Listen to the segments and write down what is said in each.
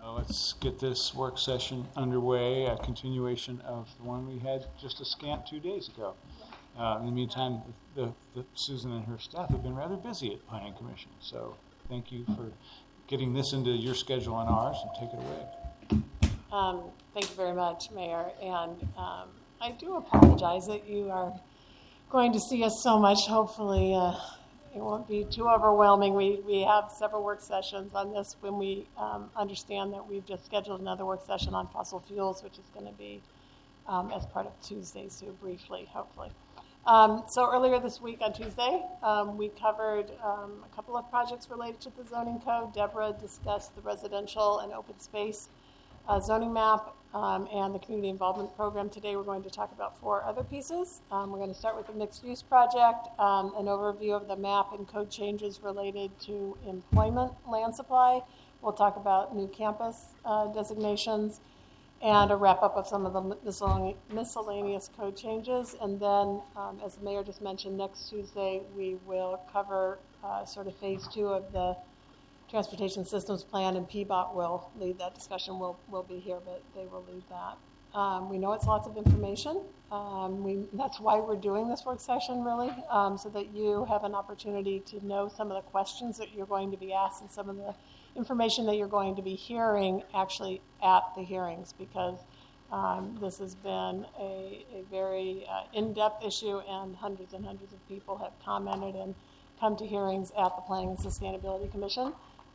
Let's get this work session underway, a continuation of the one we had just a scant 2 days ago. In the meantime, Susan and her staff have been rather busy at Planning Commission, so thank you for getting this into your schedule and ours, and take it away. Thank you very much, Mayor, and I do apologize that you are going to see us so much. Hopefully it won't be too overwhelming. We have several work sessions on this when we understand that we've just scheduled another work session on fossil fuels, which is going to be as part of Tuesday's, so briefly, hopefully. So earlier this week on Tuesday, we covered a couple of projects related to the zoning code. Deborah discussed the residential and open space zoning map and the community involvement program. Today we're going to talk about 4 other pieces. We're going to start with the mixed use project, an overview of the map and code changes related to employment land supply. We'll talk about new campus designations and a wrap up of some of the miscellaneous code changes. And then, as the mayor just mentioned, next Tuesday we will cover sort of phase 2 of the Transportation Systems Plan, and PBOT will lead that discussion. We'll be here, but they will lead that. We know it's lots of information. That's why we're doing this work session, really, so that you have an opportunity to know some of the questions that you're going to be asked and some of the information that you're going to be hearing actually at the hearings, because this has been a very in-depth issue, and hundreds of people have commented and come to hearings at the Planning and Sustainability Commission.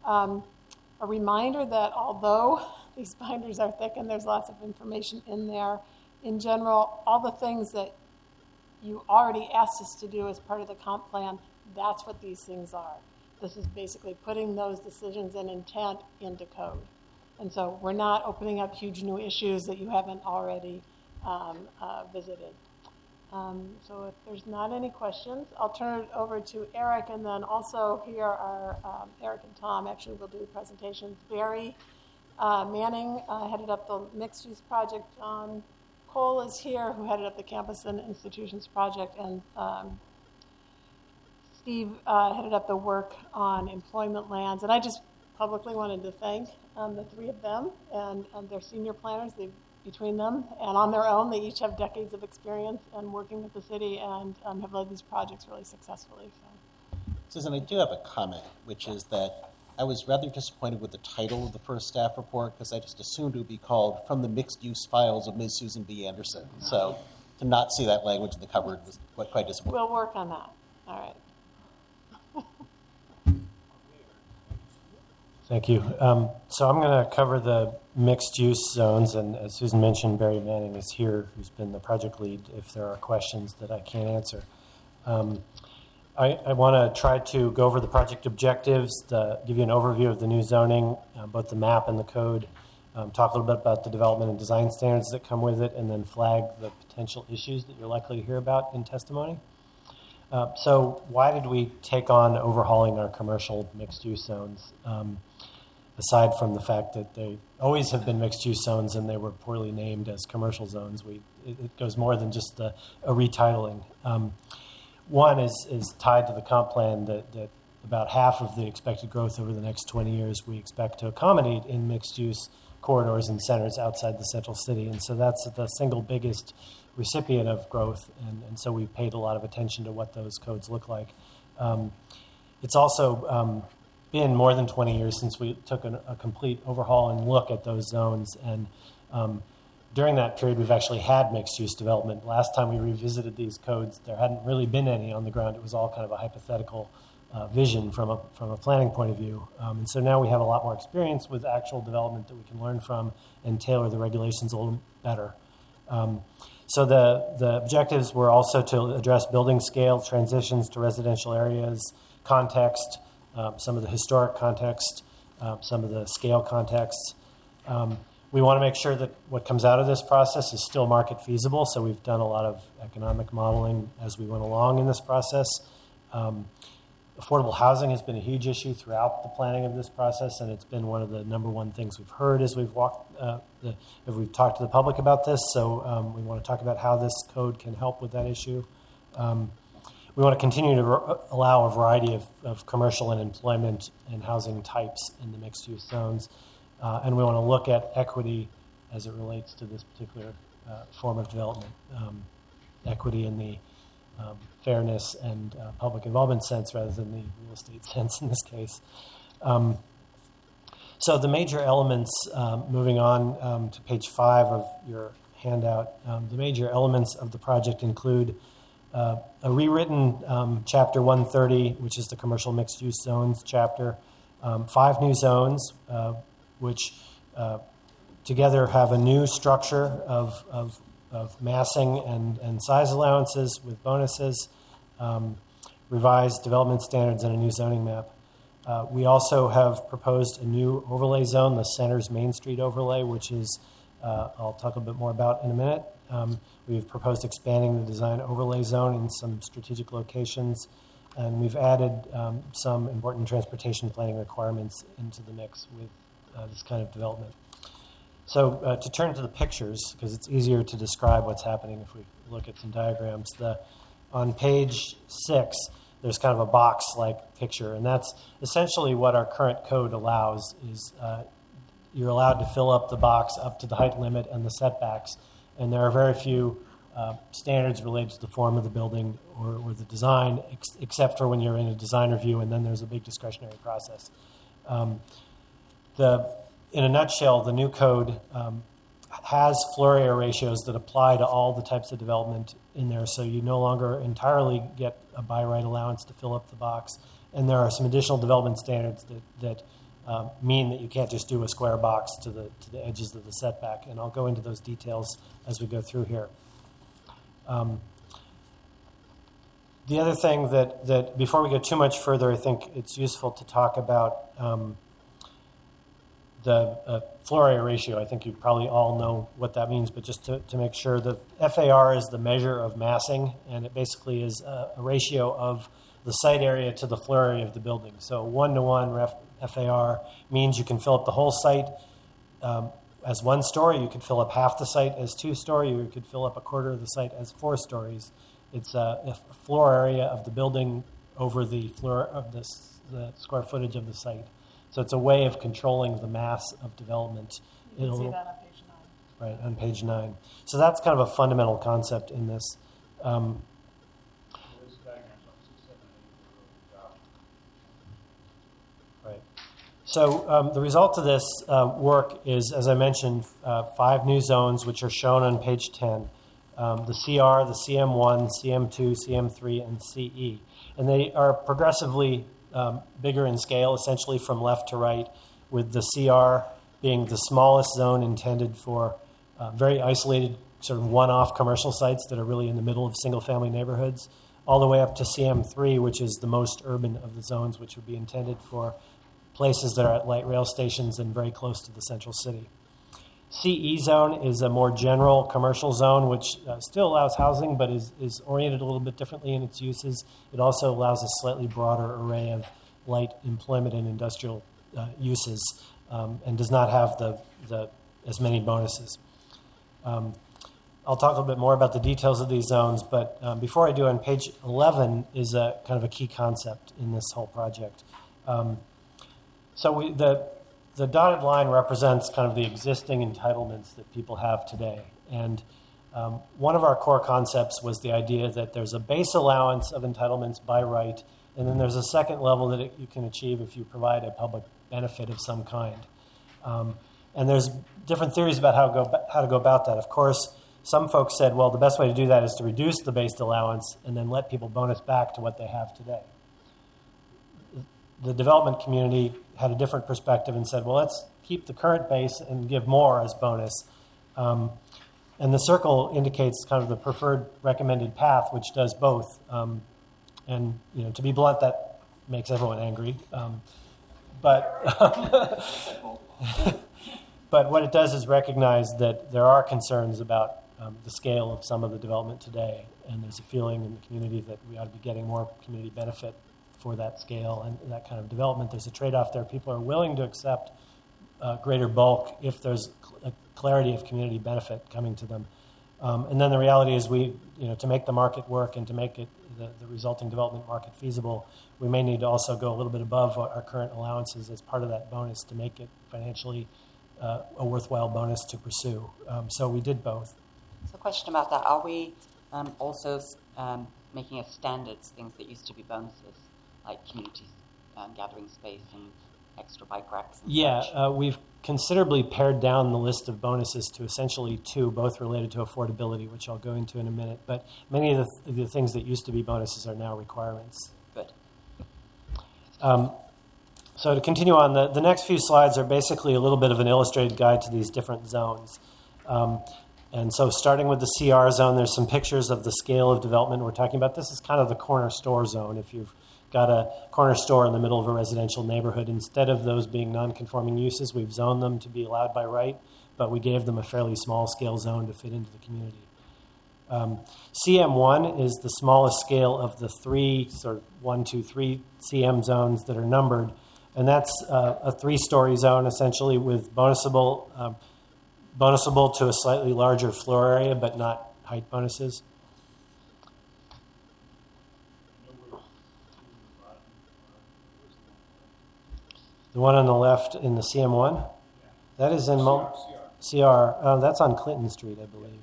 A reminder that although these binders are thick and there's lots of information in there, in general, all the things that you already asked us to do as part of the comp plan, that's what these things are. This is basically putting those decisions and intent into code. And so we're not opening up huge new issues that you haven't already visited. So if there's not any questions, I'll turn it over to Eric, and then also here are Eric and Tom actually will do presentations. Barry Manning headed up the mixed-use project. John Cole is here, who headed up the Campus and Institutions project, and Steve headed up the work on employment lands. And I just publicly wanted to thank the 3 of them and their senior planners. Between them and on their own, they each have decades of experience in working with the city and have led these projects really successfully. So. Susan, I do have a comment, which is that I was rather disappointed with the title of the first staff report, because I just assumed it would be called From the Mixed Use Files of Ms. Susan B. Anderson. So to not see that language in the cover was quite disappointing. We'll work on that. All right. Thank you. So I'm going to cover the mixed-use zones, and as Susan mentioned, Barry Manning is here, who's been the project lead, if there are questions that I can't answer. I want to try to go over the project objectives, give you an overview of the new zoning, both the map and the code, talk a little bit about the development and design standards that come with it, and then flag the potential issues that you're likely to hear about in testimony. So why did we take on overhauling our commercial mixed-use zones? Aside from the fact that they always have been mixed-use zones and they were poorly named as commercial zones, it goes more than just a retitling. One is tied to the comp plan that about half of the expected growth over the next 20 years we expect to accommodate in mixed-use corridors and centers outside the central city. And so that's the single biggest recipient of growth, and so we paid a lot of attention to what those codes look like. It's also been more than 20 years since we took a complete overhaul and look at those zones, and during that period we've actually had mixed-use development. Last time we revisited these codes, there hadn't really been any on the ground. It was all kind of a hypothetical vision from a planning point of view. And so now we have a lot more experience with actual development that we can learn from and tailor the regulations a little better. So the objectives were also to address building scale, transitions to residential areas, context, some of the historic context, some of the scale context. We want to make sure that what comes out of this process is still market feasible, so we've done a lot of economic modeling as we went along in this process. Affordable housing has been a huge issue throughout the planning of this process, and it's been one of the number one things we've heard as we've we've talked to the public about this. So we want to talk about how this code can help with that issue. We want to continue to allow a variety of commercial and employment and housing types in the mixed-use zones. and we want to look at equity as it relates to this particular form of development. Equity in the fairness and public involvement sense rather than the real estate sense in this case. So the major elements, moving on to page 5 of your handout, the major elements of the project include a rewritten Chapter 130, which is the commercial mixed-use zones chapter, 5 new zones, which together have a new structure of massing and size allowances with bonuses, revised development standards, and a new zoning map. We also have proposed a new overlay zone, the Center's Main Street overlay, which is, I'll talk a bit more about in a minute. We've proposed expanding the design overlay zone in some strategic locations, and we've added some important transportation planning requirements into the mix with this kind of development. So to turn to the pictures, because it's easier to describe what's happening if we look at some diagrams. On page 6, there's kind of a box-like picture, and that's essentially what our current code allows is you're allowed to fill up the box up to the height limit and the setbacks, and there are very few standards related to the form of the building or the design, except for when you're in a design review, and then there's a big discretionary process. In a nutshell, the new code has floor area ratios that apply to all the types of development in there, so you no longer entirely get a by right allowance to fill up the box. And there are some additional development standards that mean that you can't just do a square box to the edges of the setback. And I'll go into those details as we go through here. The other thing that before we go too much further, I think it's useful to talk about the floor area ratio. I think you probably all know what that means, but just to make sure, the FAR is the measure of massing, and it basically is a ratio of the site area to the floor area of the building. So 1-to-1 FAR means you can fill up the whole site as 1 story, you could fill up half the site as 2 story, or you could fill up a quarter of the site as 4 stories. It's a floor area of the building over the floor of the square footage of the site. So it's a way of controlling the mass of development. You can see that on page 9. Right, on page 9. So that's kind of a fundamental concept in this. Right. So the result of this work is, as I mentioned, 5 new zones, which are shown on page 10. The CR, the CM1, CM2, CM3, and CE. And they are progressively bigger in scale, essentially from left to right, with the CR being the smallest zone intended for very isolated, sort of one-off commercial sites that are really in the middle of single-family neighborhoods, all the way up to CM3, which is the most urban of the zones, which would be intended for places that are at light rail stations and very close to the central city. CE zone is a more general commercial zone, which still allows housing, but is oriented a little bit differently in its uses. It also allows a slightly broader array of light employment and industrial uses, and does not have as many bonuses. I'll talk a little bit more about the details of these zones, but before I do, on page 11 is a kind of a key concept in this whole project. The dotted line represents kind of the existing entitlements that people have today. And one of our core concepts was the idea that there's a base allowance of entitlements by right, and then there's a second level that you can achieve if you provide a public benefit of some kind. And there's different theories about how to go about that. Of course, some folks said, well, the best way to do that is to reduce the base allowance and then let people bonus back to what they have today. The development community had a different perspective and said, well, let's keep the current base and give more as bonus. And the circle indicates kind of the preferred recommended path, which does both. And to be blunt, that makes everyone angry. But what it does is recognize that there are concerns about the scale of some of the development today, and there's a feeling in the community that we ought to be getting more community benefit for that scale and that kind of development. There's a trade-off there. People are willing to accept greater bulk if there's a clarity of community benefit coming to them. And then the reality is to make the market work and to make it the resulting development market feasible, we may need to also go a little bit above our current allowances as part of that bonus to make it financially a worthwhile bonus to pursue. So we did both. So, question about that: are we also making as standards things that used to be bonuses, like community gathering space and extra bike racks? And such? We've considerably pared down the list of bonuses to essentially two, both related to affordability, which I'll go into in a minute. But many of the things that used to be bonuses are now requirements. Good. So to continue on, the next few slides are basically a little bit of an illustrated guide to these different zones. And so starting with the CR zone, there's some pictures of the scale of development we're talking about. This is kind of the corner store zone. If you've got a corner store in the middle of a residential neighborhood, instead of those being non-conforming uses, we've zoned them to be allowed by right, but we gave them a fairly small scale zone to fit into the community. CM1 is the smallest scale of the three, sort of 1, 2, 3 CM zones that are numbered, and that's a 3-story zone essentially with bonusable to a slightly larger floor area, but not height bonuses. The one on the left in the CM1? That is in CR. That's on Clinton Street, I believe.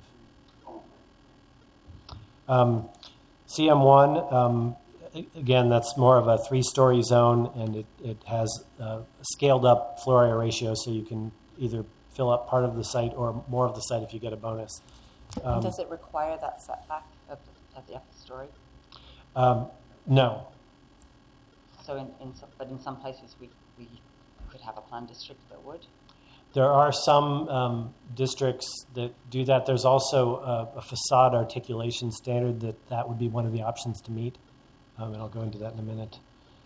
CM1, again, that's more of a 3-story zone, and it has a scaled-up floor area ratio, so you can either fill up part of the site or more of the site if you get a bonus. And does it require that setback of the upper story? No. So, in some places we could have a planned district that would. There are some districts that do that. There's also a facade articulation standard that would be one of the options to meet, and I'll go into that in a minute.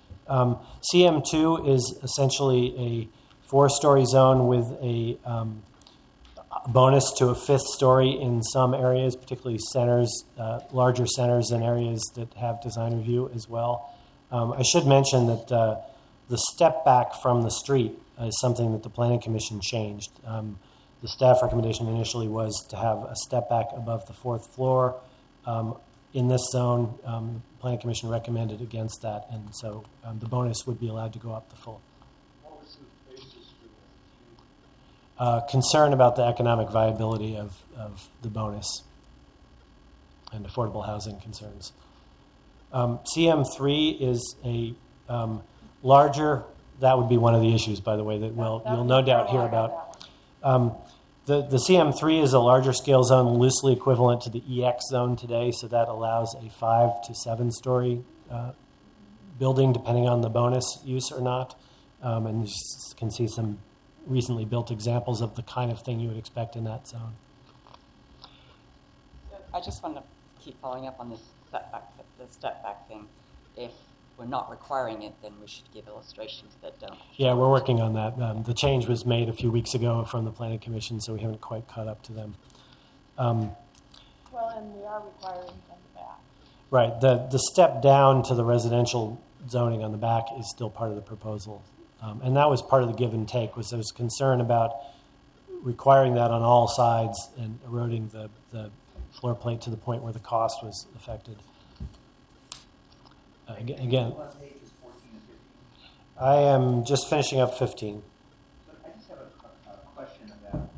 CM2 is essentially a 4-story zone with a bonus to a 5th story in some areas, particularly centers, larger centers and areas that have design review as well. I should mention that the step back from the street is something that the Planning Commission changed. The staff recommendation initially was to have a step back above the 4th floor. In this zone, the Planning Commission recommended against that, and so the bonus would be allowed to go up the full. What was the basis for that? Concern about the economic viability of the bonus and affordable housing concerns. CM3 is a larger, that would be one of the issues, by the way, that you'll no doubt hear about. The CM3 is a larger scale zone, loosely equivalent to the EX zone today, so that allows a 5 to 7-story building, depending on the bonus use or not. And you can see some recently built examples of the kind of thing you would expect in that zone. I just want to keep following up on this step back thing. If we're not requiring it, then we should give illustrations that don't. Yeah, we're working on that. The change was made a few weeks ago from the Planning Commission, so we haven't quite caught up to them. Well, and we are requiring on the back. Right. The step down to the residential zoning on the back is still part of the proposal. And that was part of the give and take, was there was concern about requiring that on all sides and eroding the floor plate to the point where the cost was affected. Again, I am just finishing up 15. I just have a question about,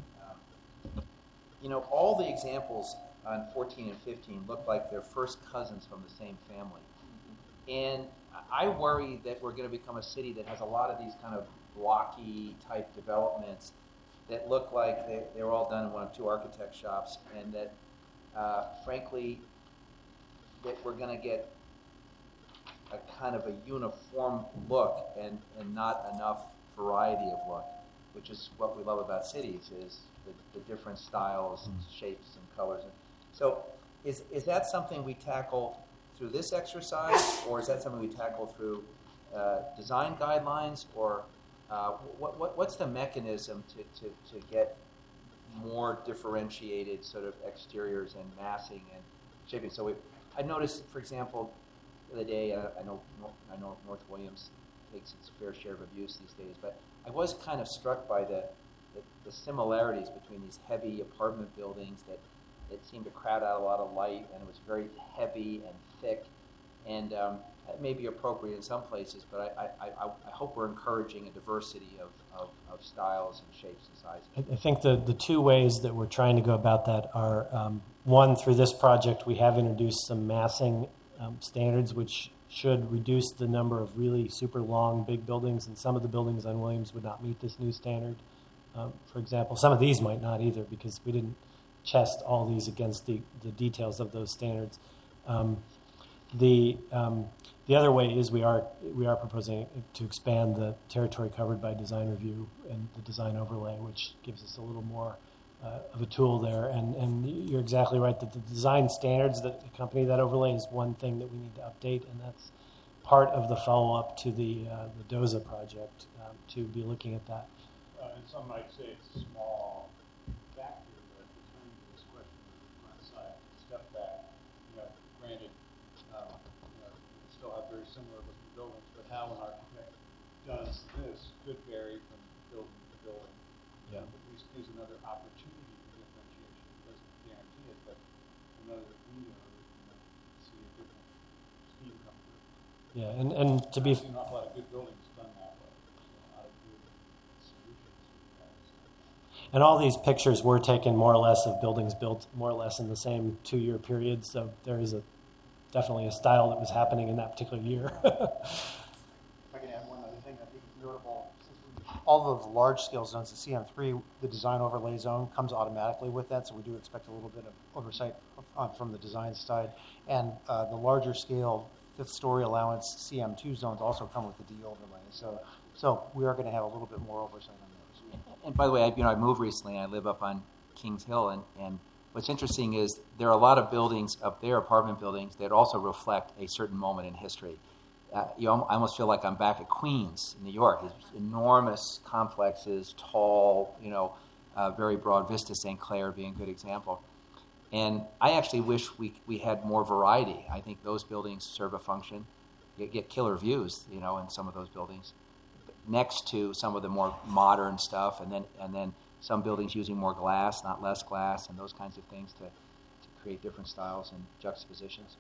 all the examples on 14 and 15 look like they're first cousins from the same family. And I worry that we're going to become a city that has a lot of these kind of blocky type developments that look like they're all done in one of two architect shops, and that, frankly, that we're going to get a kind of a uniform look and not enough variety of look, which is what we love about cities, is the different styles and shapes and colors. So is that something we tackle through this exercise, or is that something we tackle through design guidelines, or what's the mechanism to get more differentiated sort of exteriors and massing and shaping? So I noticed, for example, the other day, I know North Williams takes its fair share of abuse these days, but I was kind of struck by the similarities between these heavy apartment buildings that it seemed to crowd out a lot of light, and it was very heavy and thick, and it may be appropriate in some places, but I hope we're encouraging a diversity of styles and shapes and sizes. I think the two ways that we're trying to go about that are, one, through this project, we have introduced some massing standards, which should reduce the number of really super long, big buildings, and some of the buildings on Williams would not meet this new standard. For example, some of these might not either, because we didn't test all these against the details of those standards. The other way is we are proposing to expand the territory covered by design review and the design overlay, which gives us a little more of a tool there. And you're exactly right that the design standards that accompany that overlay is one thing that we need to update, and that's part of the follow-up to the DOZA project, to be looking at that. And some might say it's a small factor, but returning to this question of the front side, step back, granted, we still have very similar looking buildings, but how an architect does this could vary from building to building. Yeah. At least gives another opportunity for differentiation. It doesn't guarantee it, but another window that you see a different scheme come through. Yeah, and to be I've seen an awful lot of good buildings done that way. A lot of good solutions. And all these pictures were taken more or less of buildings built more or less in the same 2-year period. So there is definitely a style that was happening in that particular year. If I can add one other thing I think is notable, all of the large-scale zones, the CM3, the design overlay zone comes automatically with that, so we do expect a little bit of oversight from the design side. And the larger scale fifth-story allowance CM2 zones also come with the D overlay. So we are going to have a little bit more oversight on those. And by the way, I moved recently. I live up on Kings Hill, and what's interesting is there are a lot of buildings up there, apartment buildings, that also reflect a certain moment in history. I almost feel like I'm back at Queens, New York. There's enormous complexes, tall, very broad vista, St. Clair being a good example. And I actually wish we had more variety. I think those buildings serve a function. You get killer views, in some of those buildings, next to some of the more modern stuff, and then some buildings using more glass, not less glass, and those kinds of things to create different styles and juxtapositions.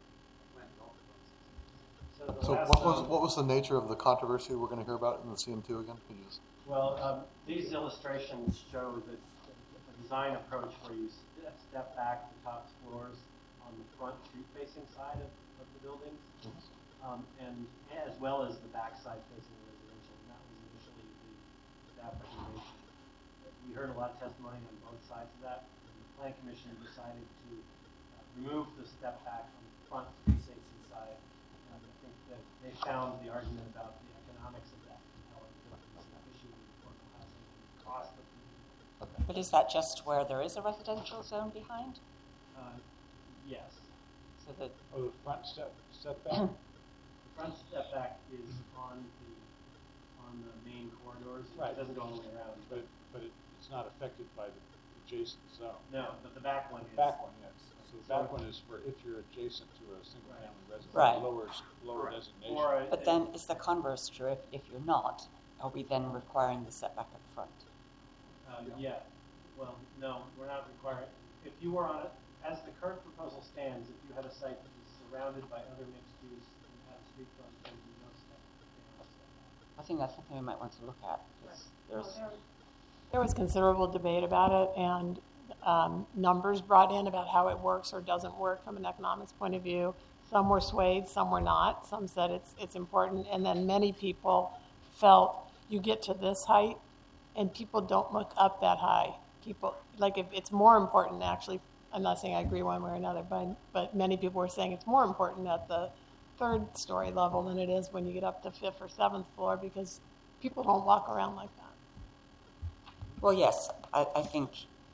So what was the nature of the controversy we're going to hear about in the CM2 again? Could you just... Well, these illustrations show the design approach where you step back the top floors on the front street-facing side of the buildings, and as well as the backside facing the residential. And that was initially the staff recommendation. We heard a lot of testimony on both sides of that, and the Plan Commission decided to remove the step back on the front street-facing side. And I think that they found the argument about the economics of that compelling, because it's an issue with affordable housing and the cost of it. But is that just where there is a residential zone behind? Yes. So that Oh, the front step back? The front step back is on the main corridors. Right. It doesn't go all the way around. But it's not affected by the adjacent zone. No, but the back one is. Back one, yes. So the back one is for if you're adjacent to a single-family residence, Right. lower designation. But then is the converse true? If you're not, are we then requiring the setback up front? Yeah. Well, no, we're not requiring. If you were on it, as the current proposal stands, if you had a site that was surrounded by other mixed use and had a street front, there would be no step. I think that's something we might want to look at. Because There was considerable debate about it, and numbers brought in about how it works or doesn't work from an economics point of view. Some were swayed, some were not. Some said it's important, and then many people felt you get to this height, and people don't look up that high. People if it's more important actually. I'm not saying I agree one way or another, but many people were saying it's more important at the third story level than it is when you get up to fifth or seventh floor, because people don't walk around like that. well, yes, I think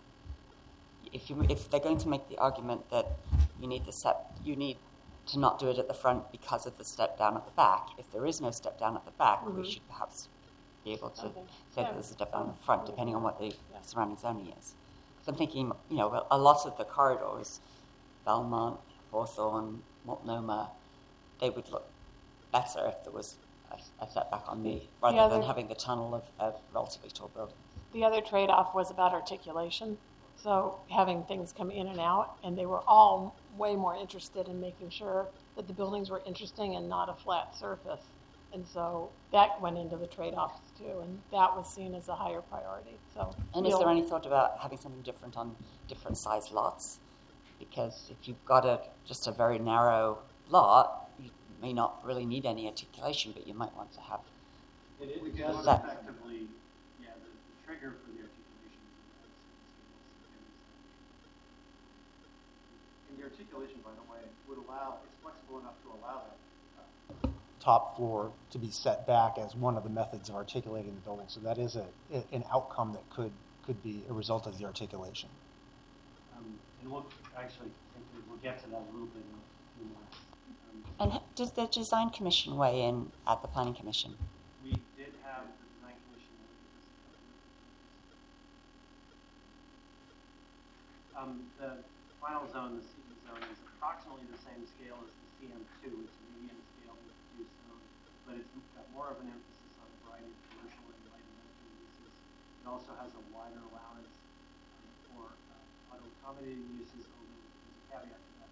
if they're going to make the argument that you need to not do it at the front because of the step down at the back. If there is no step down at the back, we should perhaps be able to say that there's a step down at the front, depending on what the surrounding zoning is. Because I'm thinking, a lot of the corridors, Belmont, Hawthorne, Multnomah, they would look better if there was a setback on the, rather than having the tunnel of relatively tall buildings. The other trade-off was about articulation. So having things come in and out, and they were all way more interested in making sure that the buildings were interesting and not a flat surface. And so that went into the trade-offs too, and that was seen as a higher priority. So, And is there any thought about having something different on different size lots? Because if you've got just a very narrow lot, you may not really need any articulation, but you might want to have It is that. effectively, yeah, the trigger for the articulation is And the articulation, by the way, would allow, it's flexible enough to allow that top floor to be set back as one of the methods of articulating the building. So that is an outcome that could be a result of the articulation. And we'll actually think we'll get to that a little bit in a few more. And does the design commission weigh in at the planning commission? We did have the design commission. The final zone, the CE zone, is approximately the same scale as the CM2. It's a medium scale mixed-use zone, but it's got more of an emphasis on a variety of commercial and light industrial uses. It also has a wider allowance for auto-accommodating uses, although there's a caveat to that.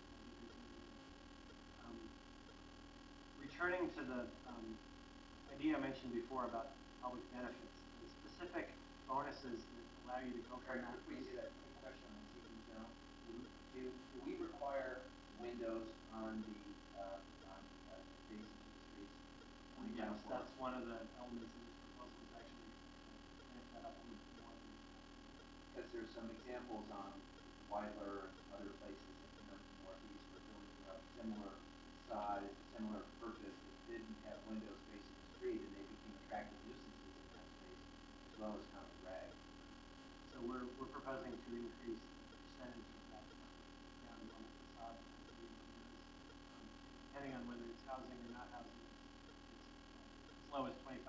Returning to the idea I mentioned before about public benefits, the specific bonuses that allow you to go from that. Please, a question on TV zone. Do we require windows on the basin of the streets? Yes, that's one of the elements in this proposal is actually make that up a little bit more. Because there's some examples on Weiler and other places in the Northeast where buildings are of similar size, similar purpose that didn't have windows facing the street, and they became attractive nuisances in that space, as well as kind of drag. So we're proposing to increase the percentage of that down on the facade. Depending on whether it's housing or not housing, it's as low as 25%.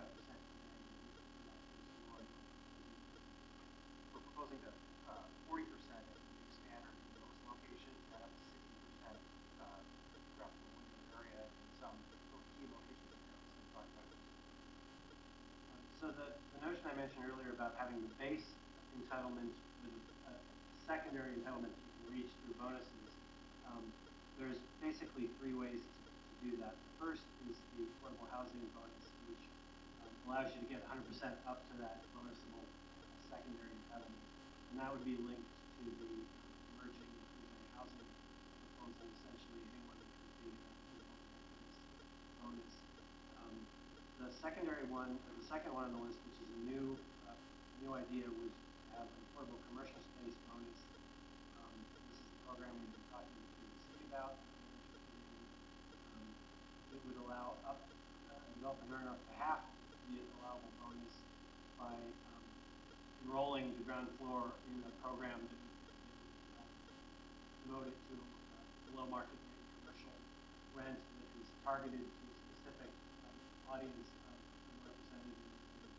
We're proposing to 40% expand in most locations, and up to 60% throughout the window area in some key locations in the project. So the notion I mentioned earlier about having the base entitlement with a secondary entitlement that you can reach through bonuses, there's basically three ways to do that. The first is the affordable housing bonus, which allows you to get 100% up to that bonusable secondary entitlement. And that would be linked to the emerging housing proposal, essentially anyone that could be a bonus. The secondary one, or the second one on the list, which is a new idea, would have an affordable commercial space bonus. This is the program we've been talking to the city about. It would allow up a developer to earn up to half the allowable bonus by enrolling the ground floor in a program that would devote it to below market rate commercial rent that is targeted to a specific audience represented in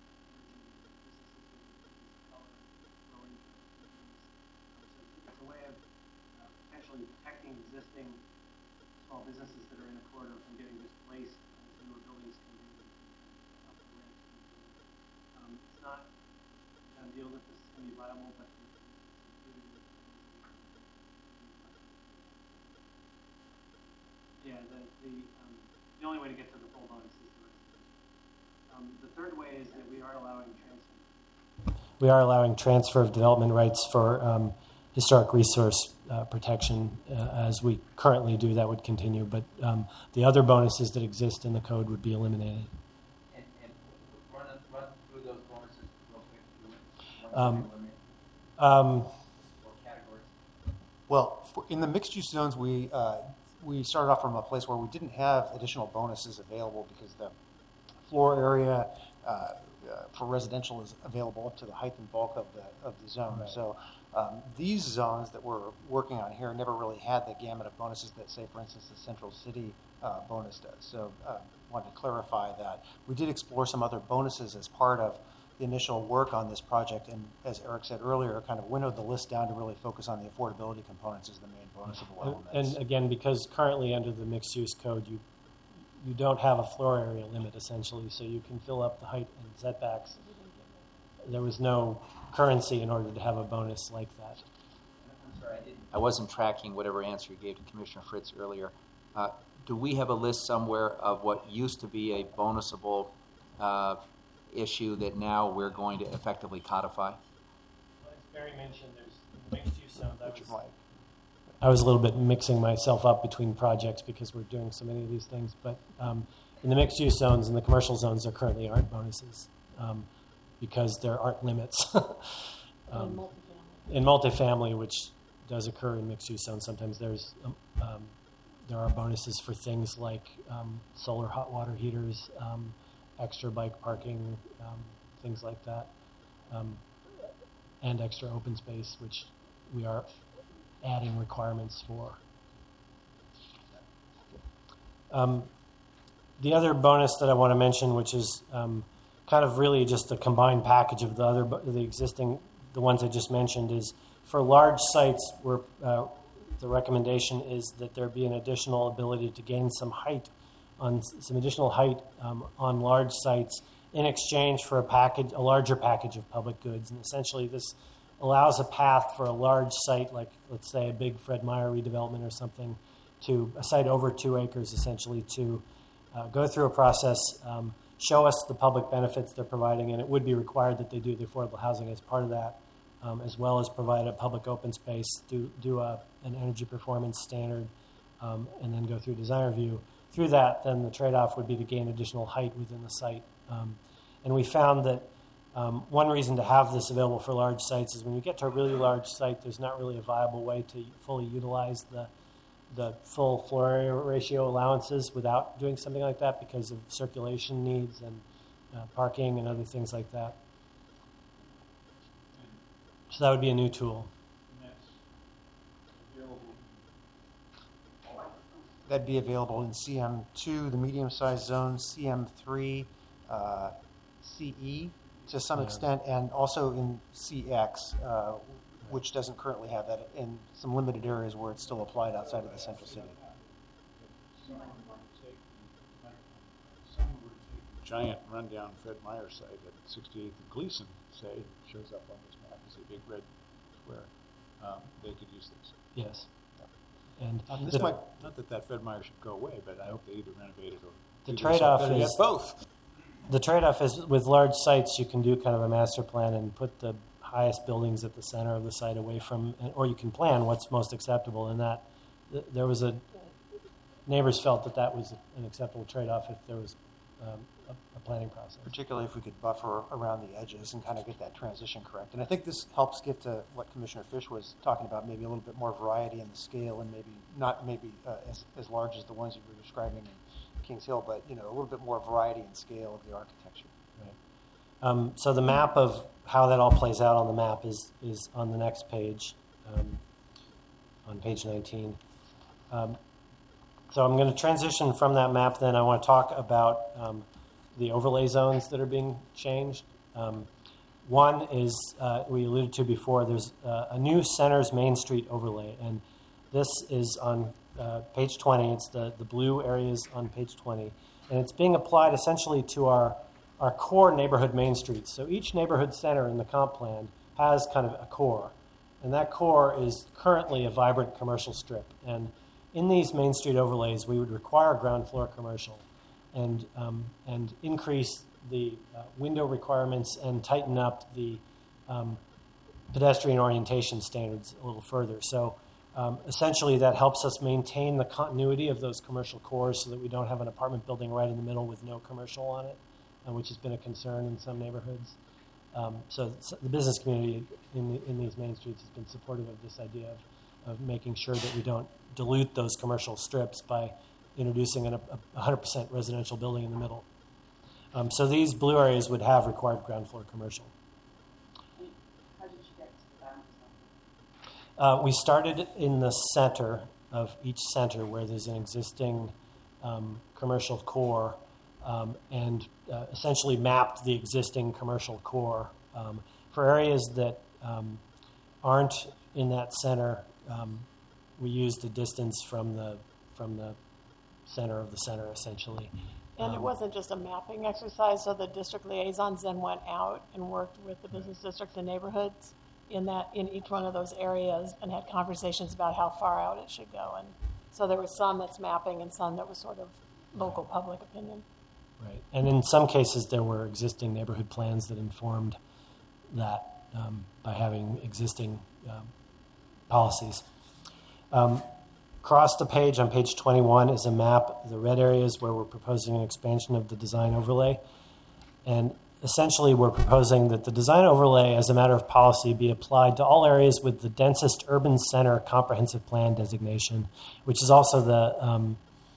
businesses with color, low income communities. So it's a way of potentially protecting existing small businesses that are in a corridor from getting displaced as newer buildings come in and up the rent. It's not a done deal that this is going to be viable, but it's included in the proposal. Yeah, the only way to get to the full bonus is the rest. The third way is that we are allowing transfer. We are allowing transfer of development rights for historic resource protection as we currently do. That would continue, but the other bonuses that exist in the code would be eliminated. And run through those bonuses real quick. Or categories. Well, in the mixed-use zones, we started off from a place where we didn't have additional bonuses available because the floor area for residential is available up to the height and bulk of the zone. Right. So these zones that we're working on here never really had the gamut of bonuses that, say, for instance, the Central City bonus does. So I wanted to clarify that. We did explore some other bonuses as part of the initial work on this project, and as Eric said earlier, kind of winnowed the list down to really focus on the affordability components as the main bonusable elements. And again, because currently under the mixed-use code, you don't have a floor area limit, essentially, so you can fill up the height and setbacks. There was no currency in order to have a bonus like that. sorry, I wasn't tracking whatever answer you gave to Commissioner Fritz earlier. Do we have a list somewhere of what used to be a bonusable issue that now we're going to effectively codify? As Barry mentioned, there's mixed-use zones. I was a little bit mixing myself up between projects because we're doing so many of these things. But in the mixed-use zones and the commercial zones, there currently aren't bonuses because there aren't limits. In multifamily, which does occur in mixed-use zones, sometimes there are bonuses for things like solar hot water heaters, extra bike parking, things like that, and extra open space, which we are adding requirements for. The other bonus that I want to mention, which is kind of really just a combined package of the ones I just mentioned, is for large sites where the recommendation is that there be an additional ability to gain some additional height on large sites in exchange for a larger package of public goods. And essentially this allows a path for a large site, like let's say a big Fred Meyer redevelopment or something, to a site over 2 acres essentially to go through a process, show us the public benefits they're providing, and it would be required that they do the affordable housing as part of that, as well as provide a public open space, do an energy performance standard, and then go through design review. Through that, then the trade-off would be to gain additional height within the site. And we found that one reason to have this available for large sites is when you get to a really large site, there's not really a viable way to fully utilize the full floor area ratio allowances without doing something like that because of circulation needs and parking and other things like that. So that would be a new tool. That'd be available in CM2, the medium-sized zone, CM3, CE to some extent, and also in CX, which doesn't currently have that in some limited areas where it's still applied outside of the central city. Giant rundown Fred Meyer site at 68th and Gleason, say, shows up on this map as a big red square. They could use this. Yes. And not that Fred Meyer should go away, but I hope they either renovate it or the trade-off is both. The trade-off is with large sites, you can do kind of a master plan and put the highest buildings at the center of the site away from, or you can plan what's most acceptable. And that there was neighbors felt that was an acceptable trade-off if there was a planning process. Particularly if we could buffer around the edges and kind of get that transition correct. And I think this helps get to what Commissioner Fish was talking about, maybe a little bit more variety in the scale and maybe not as large as the ones you were describing in Kings Hill, but a little bit more variety in scale of the architecture. Right. So the map of how that all plays out on the map is on the next page, on page 19. So I'm going to transition from that map then. I want to talk about the overlay zones that are being changed. One is, we alluded to before, there's a new Center's Main Street overlay, and this is on page 20. It's the blue areas on page 20, and it's being applied essentially to our core neighborhood main streets. So each neighborhood center in the comp plan has kind of a core, and that core is currently a vibrant commercial strip. And in these Main Street overlays, we would require ground floor commercial and increase the window requirements and tighten up the pedestrian orientation standards a little further. So essentially that helps us maintain the continuity of those commercial cores so that we don't have an apartment building right in the middle with no commercial on it, which has been a concern in some neighborhoods. So the business community in these main streets has been supportive of this idea of making sure that we don't dilute those commercial strips by introducing a 100% residential building in the middle. So these blue areas would have required ground floor commercial. How did you get to the boundaries? We started in the center of each center where there's an existing commercial core and essentially mapped the existing commercial core. For areas that aren't in that center, we used a distance from the center of the center, essentially. And it wasn't just a mapping exercise, so the district liaisons then went out and worked with the business districts and neighborhoods in each one of those areas and had conversations about how far out it should go. And so there was some that's mapping and some that was sort of local public opinion. Right. And in some cases, there were existing neighborhood plans that informed that by having existing policies. Across the page, on page 21, is a map of the red areas where we're proposing an expansion of the design overlay. And essentially, we're proposing that the design overlay, as a matter of policy, be applied to all areas with the densest urban center comprehensive plan designation, which is also the,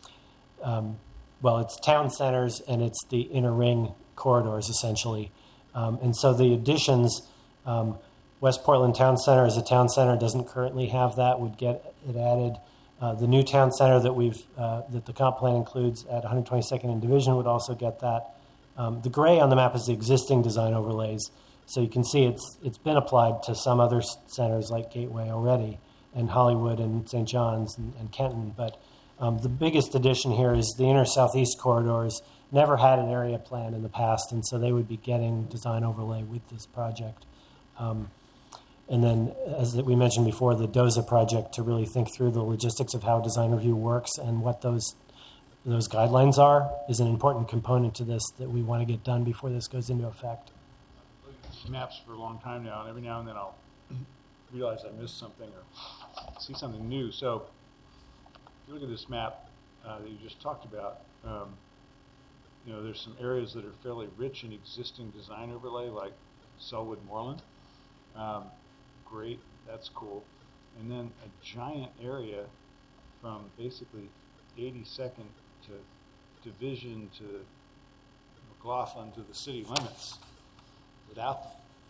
it's town centers and it's the inner ring corridors, essentially. And so the additions, West Portland Town Center as a town center doesn't currently have that, would get it added. The new town center that the comp plan includes at 122nd and Division would also get that. The gray on the map is the existing design overlays. So you can see it's been applied to some other centers like Gateway already, and Hollywood and St. John's and Kenton. But the biggest addition here is the inner southeast corridors never had an area plan in the past, and so they would be getting design overlay with this project. And then, as we mentioned before, the DOZA project to really think through the logistics of how design review works and what those guidelines are is an important component to this that we want to get done before this goes into effect. Maps for a long time now, and every now and then I'll realize I missed something or see something new. So if you look at this map that you just talked about, there's some areas that are fairly rich in existing design overlay, like Selwood Moreland. Great, that's cool. And then a giant area from basically 82nd to Division to McLaughlin to the city limits without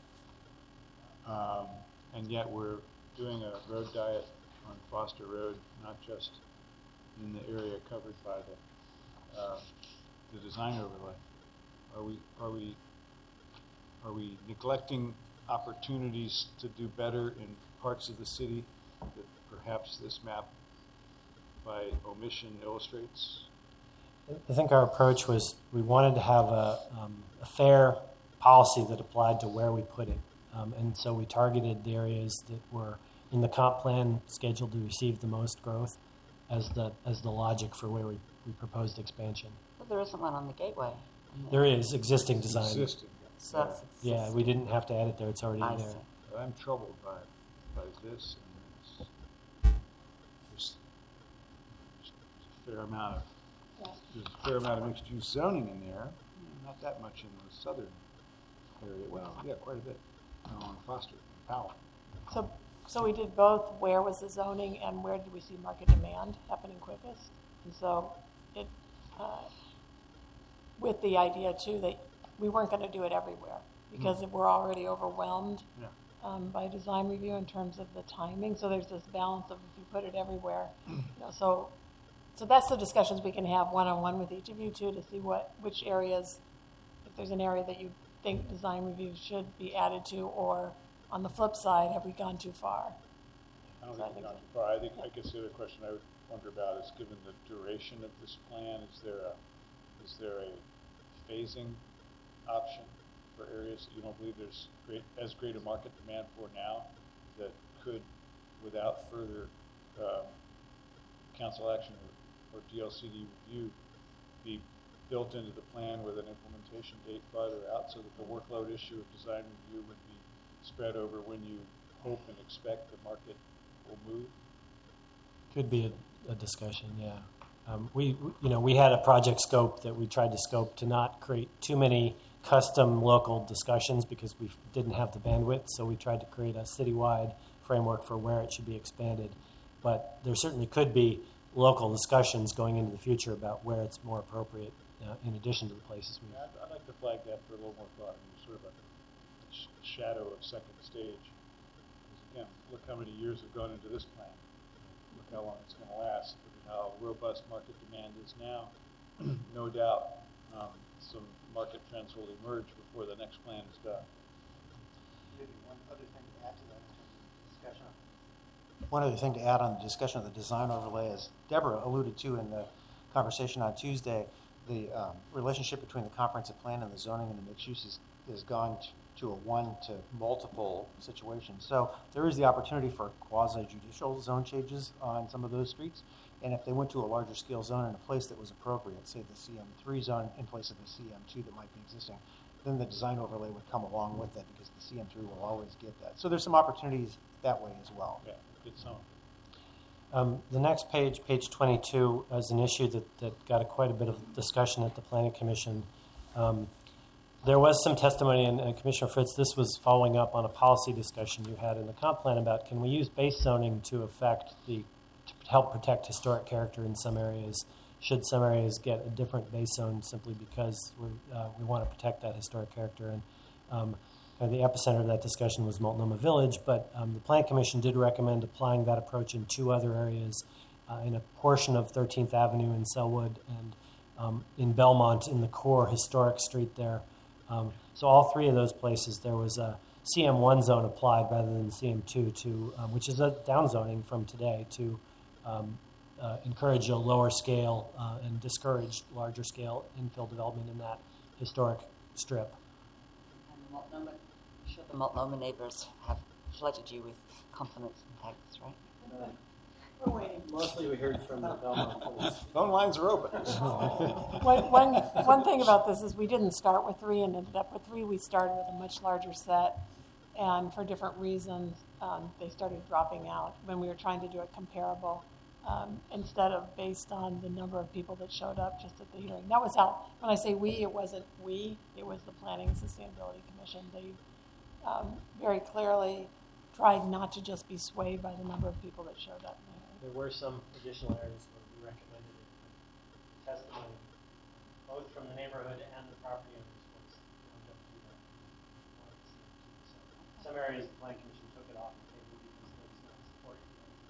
them. And yet we're doing a road diet on Foster Road, not just in the area covered by the design overlay. Are we neglecting opportunities to do better in parts of the city that perhaps this map by omission illustrates? I think our approach was we wanted to have a fair policy that applied to where we put it. And so we targeted the areas that were in the comp plan scheduled to receive the most growth as the logic for where we proposed expansion. But there isn't one on the Gateway. There is existing design. Existing. So that's Yeah, we didn't have to add it there. It's already I there. see. But I'm troubled by this, and there's a fair amount of mixed-use zoning in there. Not that much in the southern area. Well, yeah, quite a bit along Foster and Powell. So we did both. Where was the zoning and where did we see market demand happening quickest? And so it, with the idea too that we weren't going to do it everywhere because we're already overwhelmed by design review in terms of the timing. So there's this balance of if you put it everywhere, so that's the discussions we can have one-on-one with each of you too to see which areas, if there's an area that you think design review should be added to, or on the flip side, have we gone too far? I don't think we've gone too far. I guess the other question I would wonder about is, given the duration of this plan, is there a phasing option for areas that you don't believe there's as great a market demand for now that could, without further council action or DLCD review, be built into the plan with an implementation date farther out, so that the workload issue of design review would be spread over when you hope and expect the market will move? Could be a discussion, yeah. We had a project scope that we tried to scope to not create too many custom local discussions because we didn't have the bandwidth, so we tried to create a citywide framework for where it should be expanded. But there certainly could be local discussions going into the future about where it's more appropriate in addition to the places we have. I'd like to flag that for a little more thought. I mean, sort of a shadow of second stage. Because again, look how many years have gone into this plan. Look how long it's going to last. Look at how robust market demand is now. No doubt some market trends will emerge before the next plan is done. Maybe one other thing to add to that in terms of discussion. One other thing to add on the discussion of the design overlay, as Deborah alluded to in the conversation on Tuesday, the relationship between the comprehensive plan and the zoning and the mixed use has gone to a one to multiple situation. So there is the opportunity for quasi-judicial zone changes on some of those streets. And if they went to a larger scale zone in a place that was appropriate, say the CM3 zone in place of the CM2 that might be existing, then the design overlay would come along with that because the CM3 will always get that. So there's some opportunities that way as well. Yeah, good song. The next page, page 22, is an issue that got quite a bit of discussion at the Planning Commission. There was some testimony, and Commissioner Fritz, this was following up on a policy discussion you had in the comp plan about can we use base zoning to help protect historic character in some areas? Should some areas get a different base zone simply because we want to protect that historic character? And kind of the epicenter of that discussion was Multnomah Village, but the Plan Commission did recommend applying that approach in two other areas, in a portion of 13th Avenue in Selwood and in Belmont in the core historic street there. So all three of those places, there was a CM1 zone applied rather than CM2, which is a downzoning from today to encourage a lower scale and discourage larger scale infill development in that historic strip. And I'm sure the Multnomah neighbors have flooded you with compliments and thanks, right? We're waiting. Mostly we heard from the Belmont police. Phone lines are open. One thing about this is we didn't start with 3 and ended up with 3. We started with a much larger set, and for different reasons, they started dropping out when we were trying to do it comparable instead of based on the number of people that showed up just at the hearing. That was how, when I say we, it wasn't we, it was the Planning and Sustainability Commission. They very clearly tried not to just be swayed by the number of people that showed up. There were some additional areas where we recommended it. Testimony, both from the neighborhood and the property owners, was lined up to that. Some areas the Plan Commission took it off the table because there was not support.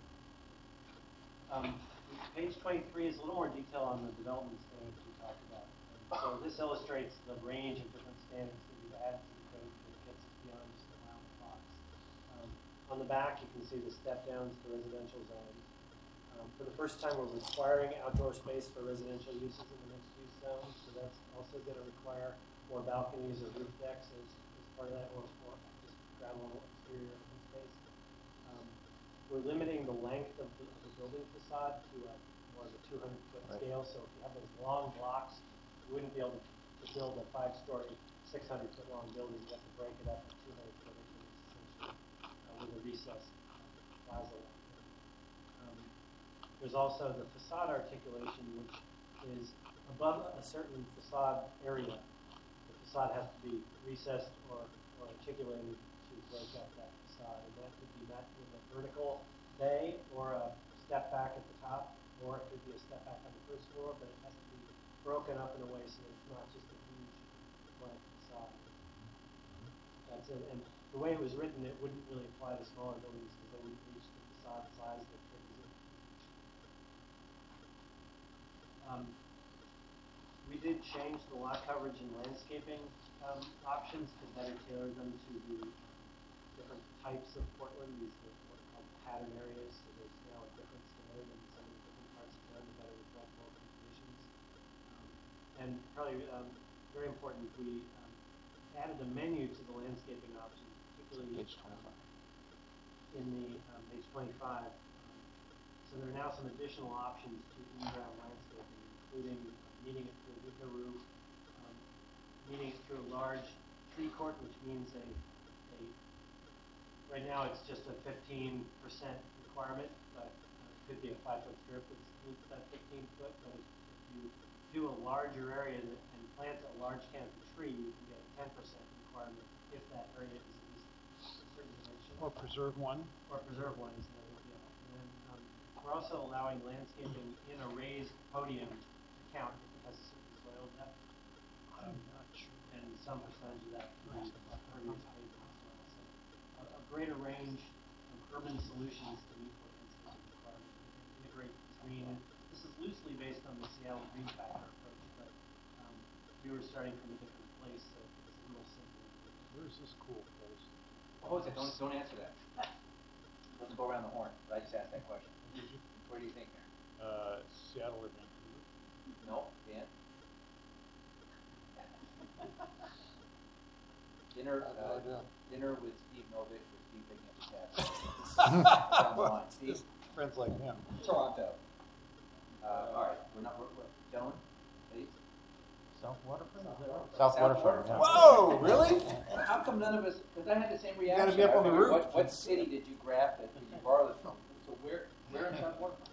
Page 23 is a little more detail on the development standards we talked about. So this illustrates the range of different standards that we've added to the code that gets us beyond just around the box. On the back, you can see the step downs to residential zones. For the first time, we're requiring outdoor space for residential uses in the mixed-use zone, so that's also going to require more balconies or roof decks as part of that, or just ground-level exterior open space. We're limiting the length of the building facade to more of a 200-foot scale, so if you have those long blocks, you wouldn't be able to build a 5-story, 600-foot long building. You have to break it up in 200-foot increments, essentially, with a recessed plaza. There's also the facade articulation, which is above a certain facade area. The facade has to be recessed or articulated to break up that facade. And that could be met with a vertical bay or a step back at the top, or it could be a step back on the first floor, but it has to be broken up in a way so that it's not just a huge blank facade. That's it. And the way it was written, it wouldn't really apply to smaller buildings because they wouldn't reach the facade size that we did change the lot coverage and landscaping options to better tailor them to the different types of Portland. These are what are called pattern areas, so there's now a different standard in some of the different parts of town to better reflect local conditions. And probably very important, we added a menu to the landscaping options, particularly Page 25. in the page 25. So there are now some additional options to in-ground landscaping, including meeting it through a wicker roof, meeting it through a large tree court, which means right now it's just a 15% requirement, but it could be a 5-foot strip that includes that 15 foot. But if you do a larger area and plant a large canopy tree, you can get a 10% requirement if that area is at least a certain dimension. Or preserve one. Or preserve one is another deal. And then we're also allowing landscaping in a raised podium to count if it has a certain soil depth. I'm not sure. And some percentage of that can be impervious pavement as well. So a greater range of urban solutions to meet the landscaping requirement and integrate green. This is loosely based on the Seattle Green Factor approach, but we were starting from a different place, so it's a little simpler. Where's this cool place? Hold it, don't answer that. Let's go around the horn. I just asked that question. Where do you think, Mayor? Seattle or Vancouver? No, Dan? Dinner, idea. dinner with Steve Novick or Steve picking up the tab. Down the line. Steve, Friends like him. Toronto. All right, we're gentlemen, ladies. South Waterfront? South Waterfront, yeah. Whoa, really? How come none of us? Because I had the same reaction. gotta be up on the I figured, roof. What city did you grab that? Did you borrow this from? So where in South Waterfront?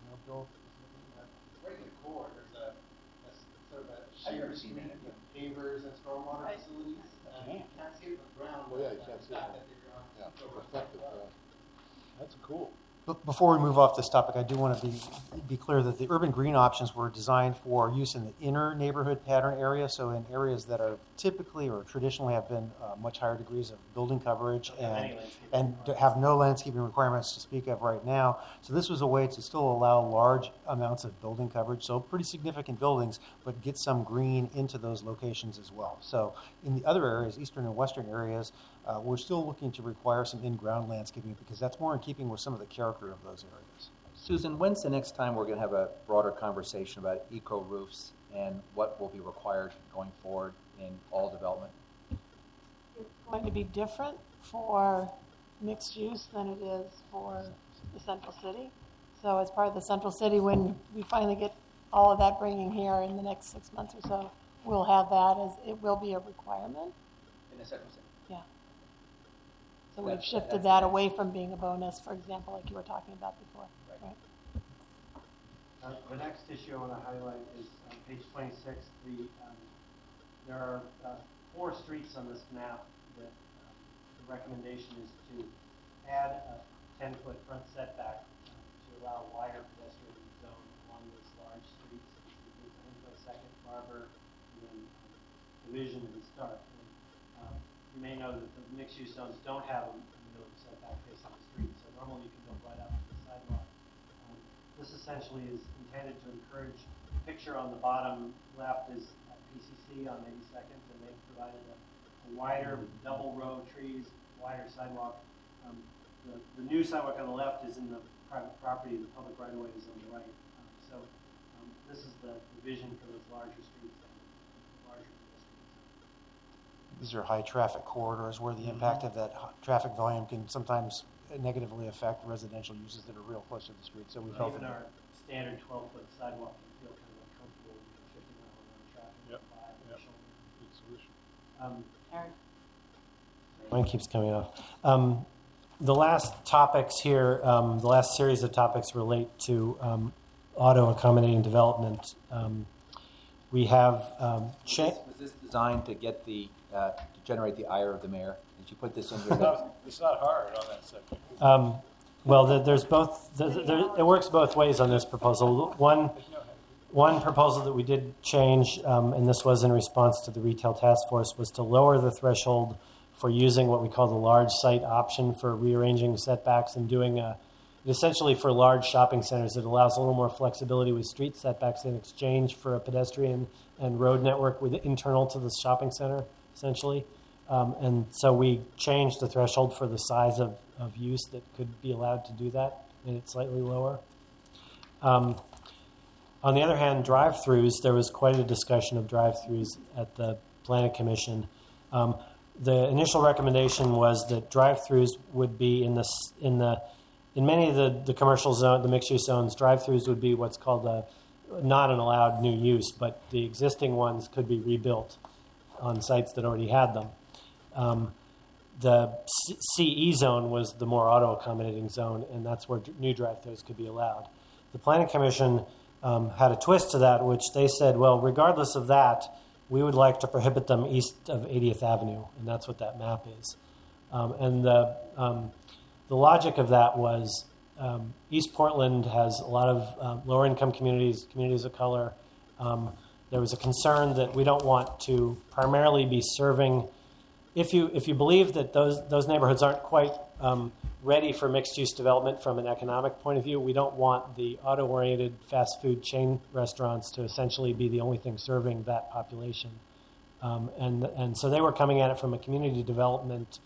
Right in the core, there's a sort of a I've never seen that. of pavers and stormwater facilities. You can't see it on the ground. Well, yeah, you can't see it. Back at the ground. Yeah, reflective, That's cool. Before we move off this topic, I do want to be clear that the urban green options were designed for use in the inner neighborhood pattern area, so in areas that are typically or traditionally have been much higher degrees of building coverage and have no landscaping requirements to speak of right now. So this was a way to still allow large amounts of building coverage, so pretty significant buildings, but get some green into those locations as well. So in the other areas, eastern and western areas, we're still looking to require some in-ground landscaping because that's more in keeping with some of the character of those areas. Susan, when's the next time we're going to have a broader conversation about eco roofs and what will be required going forward in all development? It's going to be different for mixed use than it is for the central city. So as part of the central city, when we finally get all of that bringing here in the next 6 months or so, we'll have that as it will be a requirement. In the central city? Yeah. So we've shifted that away from being a bonus, for example, like you were talking about before. Right. The next issue I want to highlight is on page 26. There are 4 streets on this map that the recommendation is to add a 10-foot front setback to allow a wider pedestrian zone along those large streets. Second, Barber, and then Division and Stark. You may know that the mixed-use zones don't have a minimum setback facing the street, so normally you can go right up to the sidewalk. This essentially is intended to encourage. The picture on the bottom left is at PCC on 82nd, and they've provided a wider double row of trees, wider sidewalk. The new sidewalk on the left is in the private property. The public right-of-way is on the right. This is the vision for those larger streets and larger pedestrian. These are high traffic corridors where the impact of that traffic volume can sometimes negatively affect residential uses that are real close to the street. So we felt Even our standard 12-foot sidewalk can feel kind of uncomfortable when you're shifting around traffic. Yep. By the shoulder. Good solution. Aaron? Mine keeps coming off. The last topics here, the last series of topics relate to auto accommodating development. We have Was this designed to get the to generate the ire of the mayor? Did you put this in here? It's not hard on that subject. well, there's both. It works both ways on this proposal. One proposal that we did change, and this was in response to the retail task force, was to lower the threshold for using what we call the large site option for rearranging setbacks and doing essentially for large shopping centers. It allows a little more flexibility with street setbacks in exchange for a pedestrian and road network with internal to the shopping center, essentially. And so we changed the threshold for the size of use that could be allowed to do that, made it slightly lower. On the other hand, drive-throughs, there was quite a discussion of drive-throughs at the Planning Commission. The initial recommendation was that drive-throughs would be in many of the commercial zone, the mixed-use zones, drive-throughs would be what's called not an allowed new use, but the existing ones could be rebuilt on sites that already had them. The CE zone was the more auto-accommodating zone, and that's where new drive-throughs could be allowed. The Planning Commission had a twist to that, which they said, well, regardless of that, we would like to prohibit them east of 80th Avenue, and that's what that map is. And the logic of that was East Portland has a lot of lower-income communities, communities of color. There was a concern that we don't want to primarily be serving. If you believe that those neighborhoods aren't quite ready for mixed-use development from an economic point of view, we don't want the auto-oriented fast food chain restaurants to essentially be the only thing serving that population. And so they were coming at it from a community development,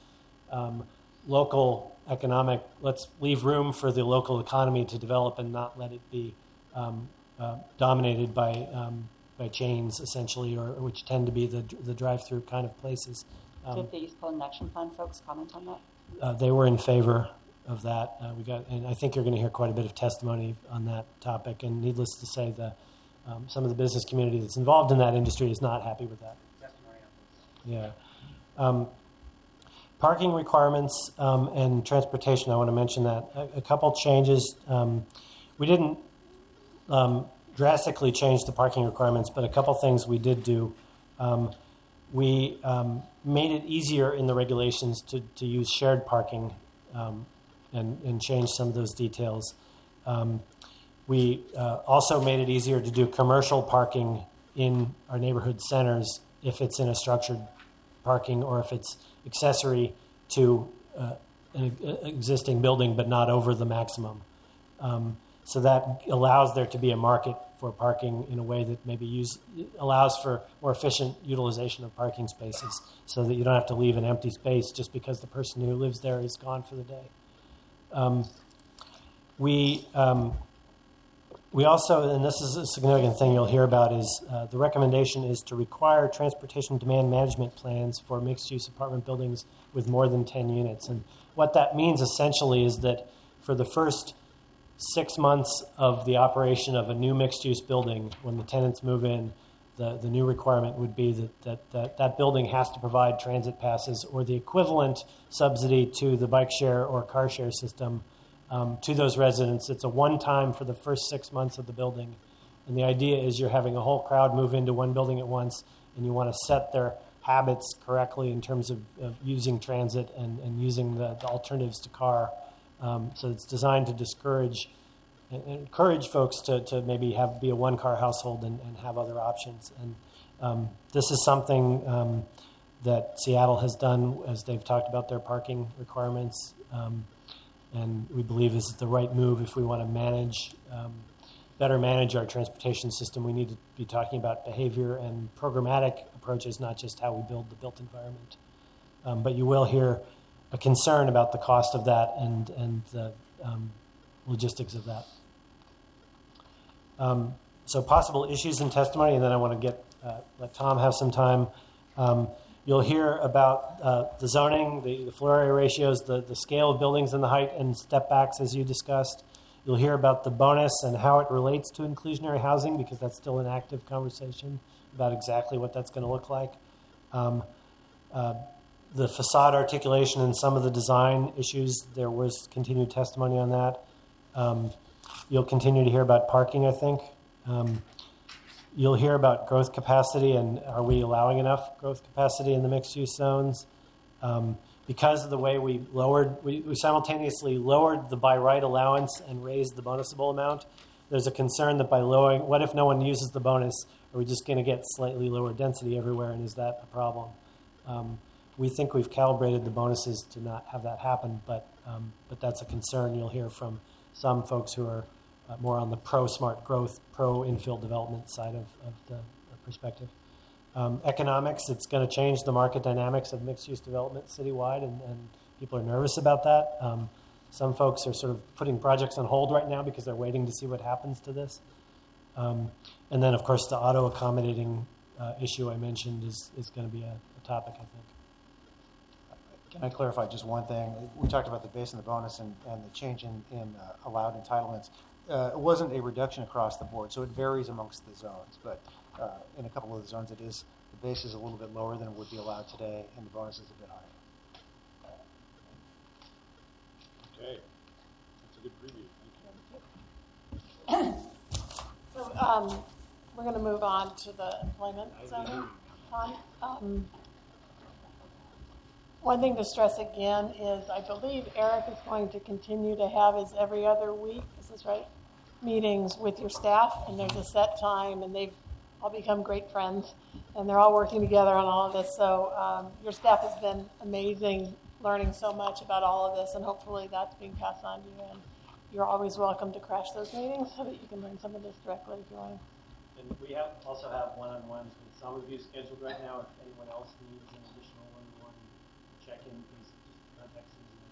local economic, let's leave room for the local economy to develop and not let it be dominated by chains, essentially, or which tend to be the drive-through kind of places. Did the East Poland Action Plan folks comment on that? They were in favor of that. And I think you're going to hear quite a bit of testimony on that topic. And needless to say, some of the business community that's involved in that industry is not happy with that. Yeah. Parking requirements and transportation, I want to mention that. A couple changes. We didn't drastically change the parking requirements, but a couple things we did do. We made it easier in the regulations to use shared parking and change some of those details. We also made it easier to do commercial parking in our neighborhood centers if it's in a structured parking or if it's accessory to an existing building but not over the maximum. So that allows there to be a market for parking in a way that maybe allows for more efficient utilization of parking spaces so that you don't have to leave an empty space just because the person who lives there is gone for the day. We also, and this is a significant thing you'll hear about, is the recommendation is to require transportation demand management plans for mixed-use apartment buildings with more than 10 units. And what that means essentially is that for the first 6 months of the operation of a new mixed-use building, when the tenants move in, the new requirement would be that building has to provide transit passes or the equivalent subsidy to the bike share or car share system to those residents. It's a one-time for the first 6 months of the building. And the idea is you're having a whole crowd move into one building at once, and you want to set their habits correctly in terms of using transit and using the alternatives to car. So it's designed to encourage folks to maybe be a one-car household and have other options. And this is something that Seattle has done as they've talked about their parking requirements. And we believe is the right move if we want to better manage our transportation system. We need to be talking about behavior and programmatic approaches, not just how we build the built environment. But you will hear a concern about the cost of that and the logistics of that. So possible issues in testimony, and then I want to let Tom have some time. You'll hear about the zoning, the floor area ratios, the scale of buildings and the height and step backs as you discussed. You'll hear about the bonus and how it relates to inclusionary housing because that's still an active conversation about exactly what that's going to look like. The facade articulation and some of the design issues, there was continued testimony on that. You'll continue to hear about parking, I think. You'll hear about growth capacity and are we allowing enough growth capacity in the mixed-use zones? Because of the way we simultaneously lowered the by right allowance and raised the bonusable amount, there's a concern that by lowering, what if no one uses the bonus? Are we just going to get slightly lower density everywhere, and is that a problem? We think we've calibrated the bonuses to not have that happen, but that's a concern you'll hear from some folks who are more on the pro-smart growth, pro-infill development side of the perspective. Economics, it's going to change the market dynamics of mixed-use development citywide, and people are nervous about that. Some folks are sort of putting projects on hold right now because they're waiting to see what happens to this. And then, of course, the auto-accommodating issue I mentioned is going to be a topic, I think. Can I clarify just one thing? We talked about the base and the bonus and the change in allowed entitlements. It wasn't a reduction across the board, so it varies amongst the zones. But in a couple of the zones, the base is a little bit lower than would be allowed today, and the bonus is a bit higher. Okay. That's a good preview. So we're going to move on to the employment zoning. Tom? One thing to stress again is I believe Eric is going to continue to have his every other week, is this right, meetings with your staff, and there's a set time, and they've all become great friends, and they're all working together on all of this. So your staff has been amazing, learning so much about all of this, and hopefully that's being passed on to you. And you're always welcome to crash those meetings so that you can learn some of this directly if you want. And we also have one-on-ones with some of you scheduled right now. If anyone else needs an additional one-on-one check-in, please just contact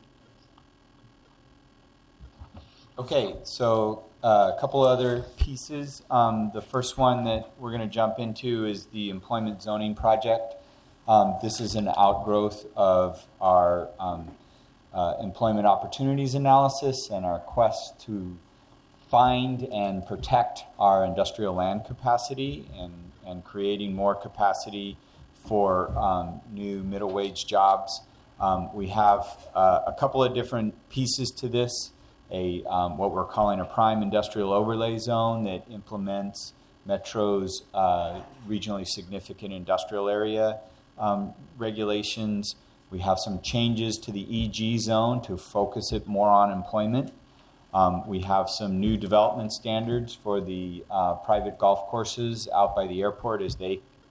Susan. Okay, so a couple other pieces. The first one that we're going to jump into is the employment zoning project. This is an outgrowth of our employment opportunities analysis and our quest to find and protect our industrial land capacity and creating more capacity for new middle wage jobs. We have a couple of different pieces to this. What we're calling a prime industrial overlay zone that implements Metro's regionally significant industrial area regulations. We have some changes to the EG zone to focus it more on employment. We have some new development standards for the private golf courses out by the airport as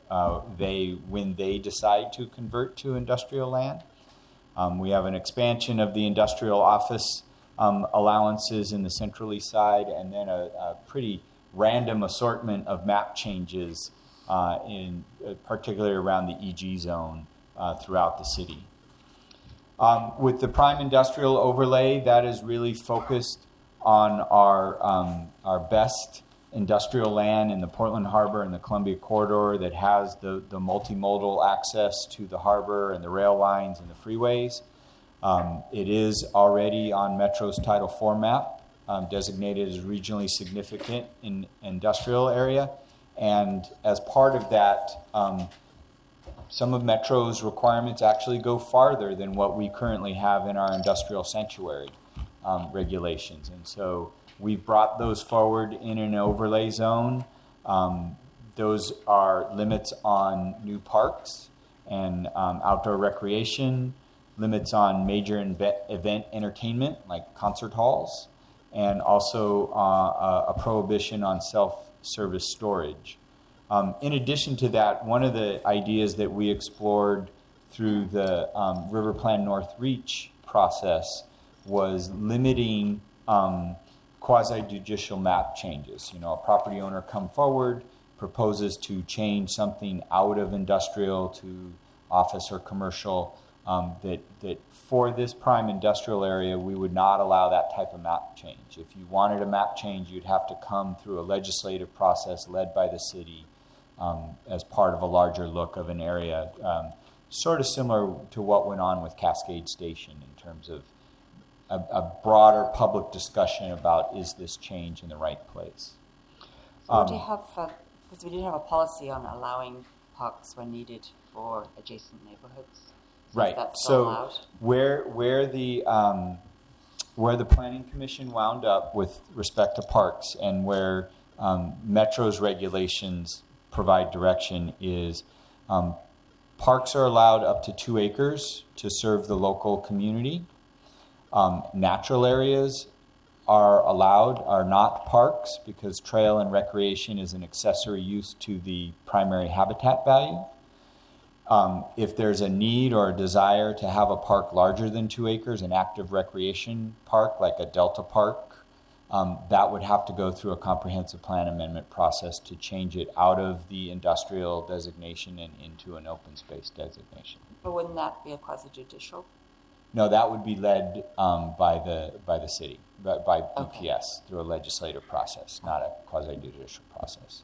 when they decide to convert to industrial land. We have an expansion of the industrial office allowances in the Central East Side, and then a pretty random assortment of map changes, particularly around the EG zone throughout the city. With the prime industrial overlay, that is really focused on our best industrial land in the Portland Harbor and the Columbia Corridor that has the multimodal access to the harbor and the rail lines and the freeways. It is already on Metro's Title IV map, designated as regionally significant in industrial area. And as part of that, some of Metro's requirements actually go farther than what we currently have in our industrial sanctuary regulations. And so we've brought those forward in an overlay zone. Those are limits on new parks and outdoor recreation, limits on major event entertainment like concert halls, and also a prohibition on self-service storage. In addition to that, one of the ideas that we explored through the River Plan North Reach process was limiting quasi-judicial map changes. A property owner come forward, proposes to change something out of industrial to office or commercial, that for this prime industrial area, we would not allow that type of map change. If you wanted a map change, you'd have to come through a legislative process led by the city as part of a larger look of an area, sort of similar to what went on with Cascade Station in terms of a broader public discussion about, is this change in the right place? So do you have, because we did have a policy on allowing parks when needed for adjacent neighborhoods. So right. Is that still So allowed? Where the Planning Commission wound up with respect to parks and where Metro's regulations provide direction is parks are allowed up to 2 acres to serve the local community. Natural areas are not parks because trail and recreation is an accessory use to the primary habitat value. If there's a need or a desire to have a park larger than 2 acres, an active recreation park like a Delta Park, that would have to go through a comprehensive plan amendment process to change it out of the industrial designation and into an open space designation. But wouldn't that be a quasi-judicial? No, that would be led by the city, by BPS through a legislative process, not a quasi-judicial process.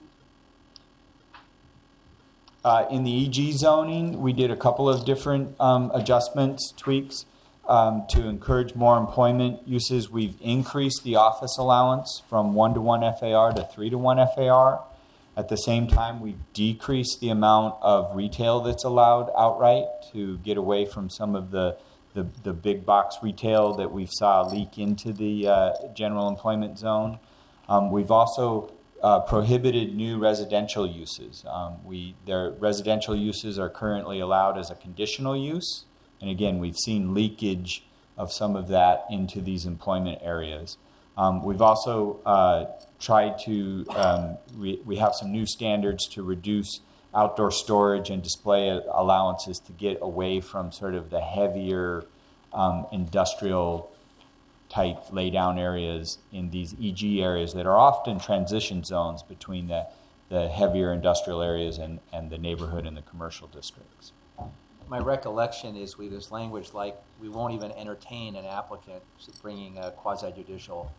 In the EG zoning, we did a couple of different adjustments, tweaks to encourage more employment uses. We've increased the office allowance from 1-to-1 FAR to 3-to-1 FAR. At the same time, we've decreased the amount of retail that's allowed outright to get away from some of the big box retail that we saw leak into the general employment zone. We've also prohibited new residential uses. Their residential uses are currently allowed as a conditional use. And again, we've seen leakage of some of that into these employment areas. We've also tried to, we have some new standards to reduce outdoor storage and display allowances to get away from sort of the heavier industrial type laydown areas in these EG areas that are often transition zones between the heavier industrial areas and the neighborhood and the commercial districts. My recollection is there's language like we won't even entertain an applicant bringing a quasi-judicial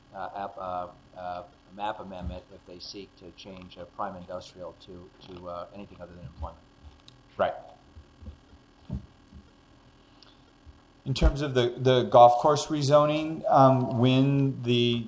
map amendment if they seek to change a prime industrial to anything other than employment. Right. In terms of the golf course rezoning, when the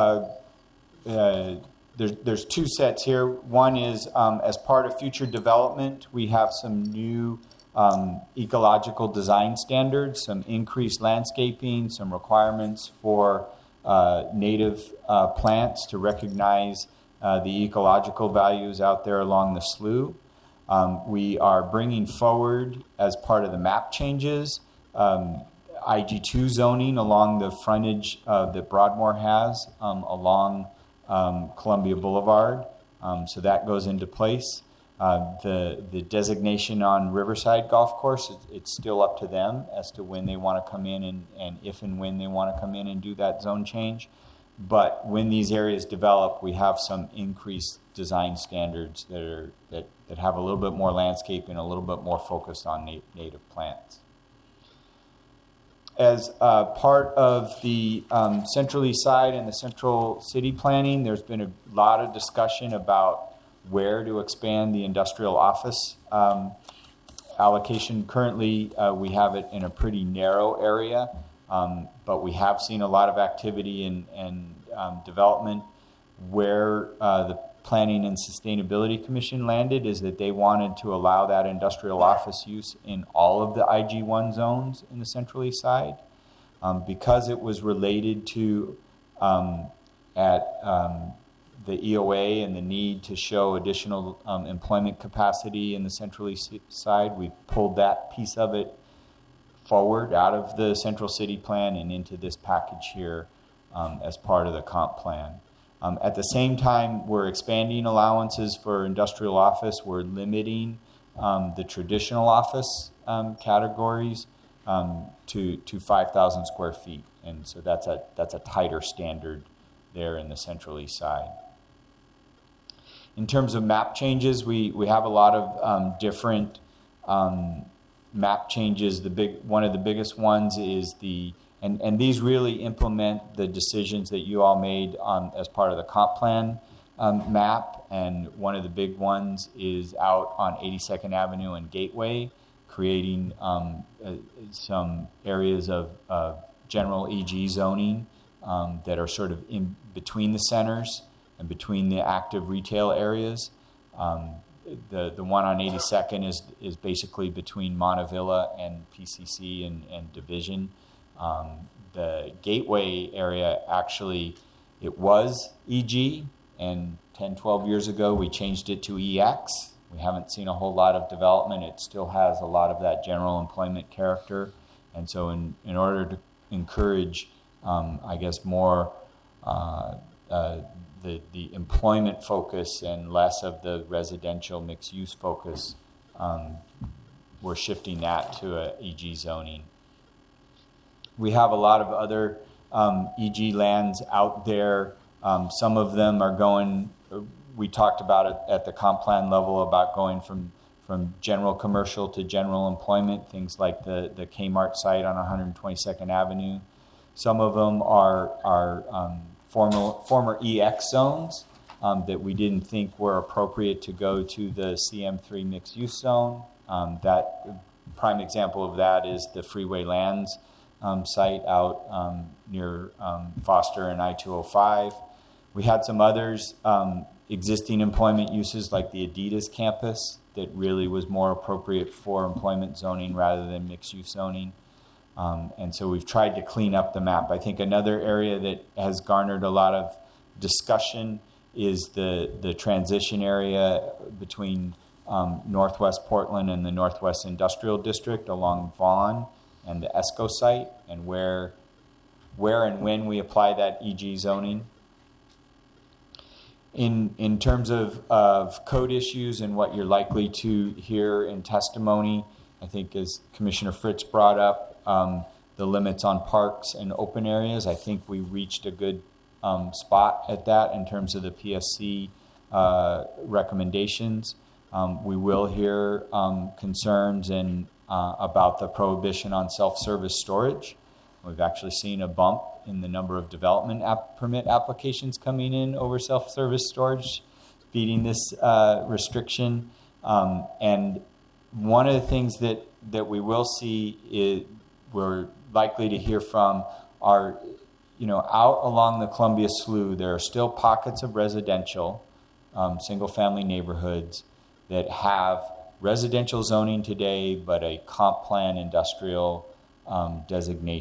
there's two sets here. One is as part of future development, we have some new ecological design standards, some increased landscaping, some requirements for native plants to recognize the ecological values out there along the slough. We are bringing forward, as part of the map changes, IG2 zoning along the frontage that Broadmoor has along Columbia Boulevard. So that goes into place. The designation on Riverside Golf Course, it's still up to them as to when they want to come in and if and when they want to come in and do that zone change. But when these areas develop, we have some increased design standards that have a little bit more landscape and a little bit more focused on native plants. As part of the Central East Side and the Central City planning, there's been a lot of discussion about where to expand the industrial office allocation. Currently, we have it in a pretty narrow area, but we have seen a lot of activity and development. Where the Planning and Sustainability Commission landed is that they wanted to allow that industrial office use in all of the IG1 zones in the Central East Side. Because it was related to the EOA and the need to show additional employment capacity in the Central East Side, we pulled that piece of it forward out of the Central City Plan and into this package here as part of the comp plan. At the same time, we're expanding allowances for industrial office. We're limiting the traditional office categories to 5,000 square feet, and so that's a tighter standard there in the Central East Side. In terms of map changes, we have a lot of different map changes. One of the biggest ones is and these really implement the decisions that you all made as part of the comp plan map. And one of the big ones is out on 82nd Avenue and Gateway, creating some areas of general EG zoning that are sort of in between the centers and between the active retail areas. The one on 82nd is basically between Montavilla and PCC and Division. The Gateway area, actually, it was EG, and 10, 12 years ago we changed it to EX. We haven't seen a whole lot of development. It still has a lot of that general employment character. And so in order to encourage, I guess, more the employment focus and less of the residential mixed-use focus, we're shifting that to a EG zoning. We have a lot of other EG lands out there. Some of them are going, we talked about it at the comp plan level about going from general commercial to general employment, things like the Kmart site on 122nd Avenue. Some of them are former EX zones that we didn't think were appropriate to go to the CM3 mixed use zone. That prime example of that is the Freeway Lands site out near Foster and I-205. We had some others, existing employment uses like the Adidas campus that really was more appropriate for employment zoning rather than mixed-use zoning. And so we've tried to clean up the map. I think another area that has garnered a lot of discussion is the transition area between Northwest Portland and the Northwest Industrial District along Vaughan and the ESCO site, and where and when we apply that EG zoning. In terms of code issues and what you're likely to hear in testimony, I think as Commissioner Fritz brought up, the limits on parks and open areas, I think we reached a good spot at that in terms of the PSC recommendations. We will hear concerns about the prohibition on self-service storage. We've actually seen a bump in the number of development permit applications coming in over self-service storage, beating this restriction. And one of the things that we will see is we're likely to hear from are, out along the Columbia Slough, there are still pockets of residential, single-family neighborhoods that have residential zoning today, but a comp plan industrial designation.